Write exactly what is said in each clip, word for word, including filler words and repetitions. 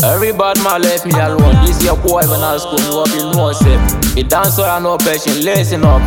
Every bad man left me alone. This your boy when I school, you up in no self. Me dance or I no passion, listen up.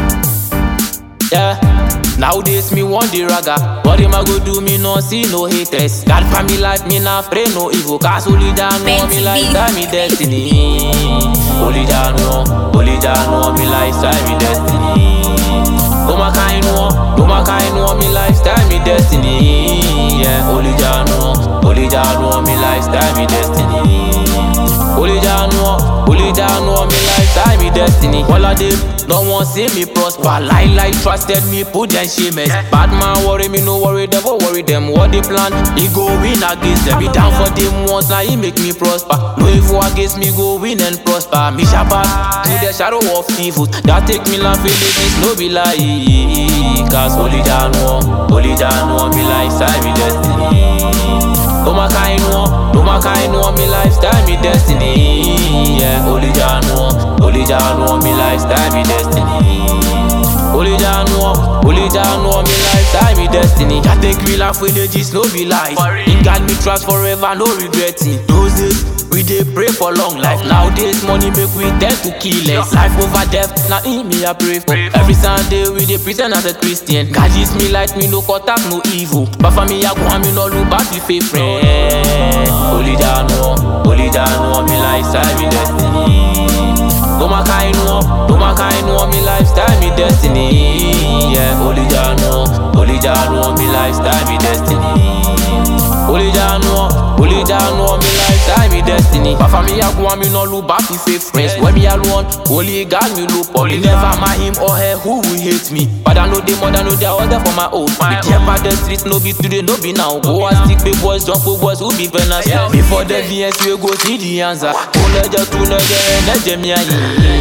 Yeah. Nowadays me want the raga. What am I go do? Me no see no haters. God for me life, me not pray no evil. Cause only down know me lifestyle, me destiny. Only down know, only down know me lifestyle, me destiny. No my kind know, no my kind know me lifestyle, me destiny. Yeah, only down know, only down know me lifestyle, me destiny. Only down know, only down know me lifestyle, me destiny. All of them, no one see me prosper. Lie, lie, trusted me, put them shameless. Bad man worry me, no worry, devil worry them. What they plan, he go win against them. Be down for them once, now he make me prosper. No evil against me, go win and prosper. Me shabbat to the shadow of evil. That take me life, this no be lie. Cause only down know, only down know me lifestyle, me destiny. No my kind know, no my kind know me lifestyle, me destiny. Yeah, only down know, only down know me lifestyle, me destiny. Only down know, only down know me lifestyle, me destiny. I take real life with this no be lies. He got me trust forever, no regretting. Those days we dey pray for long life. Nowadays money make we tend to kill us. Life over death, now in me I pray for. Every Sunday we dey pretend as a Christian. God use me like me no contact no evil. But for me I go and me no look back to fake friend. Only down know, only down know me lifestyle, me destiny. No my kind know, no my kind know me lifestyle, me destiny. Yeah, only down know, only down know me lifestyle, me destiny. Only down know, only down know me lifestyle, me destiny. But for me I go and me no look back to fake friends. When me alone, only God me look up. Me never mind him or her who will hate me. But I know them more than know they are there for my own. Me care about the streets, no be today, no be now. Go and stick big boys, jump with boys who be venomous. Before the V S we go see the answer. Only just to know the energy me aye.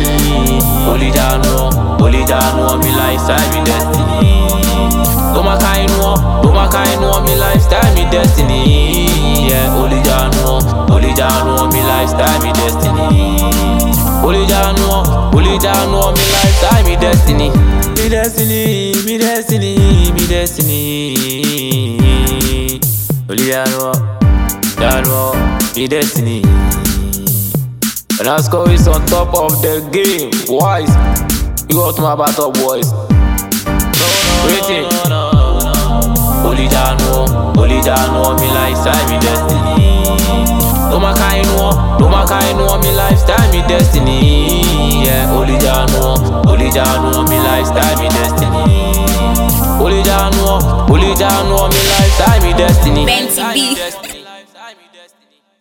Only down know, only down know me lifestyle, me destiny. No my kind know, no my kind know me lifestyle, me destiny. Yeah, only down know, only down know me lifestyle, me destiny. Only down know, only down know me lifestyle, me destiny. Me destiny, me destiny, me destiny. Only down know, down know, me destiny. And I score is on top of the game. Wise, you got my battle boys. Waiting. Only down know, only down know me lifestyle, me destiny. No my kind know, no my kind know me lifestyle, me destiny. Yeah, only down know, only down know me lifestyle, me destiny. Only down know, only down know me lifestyle, me destiny. Benty B.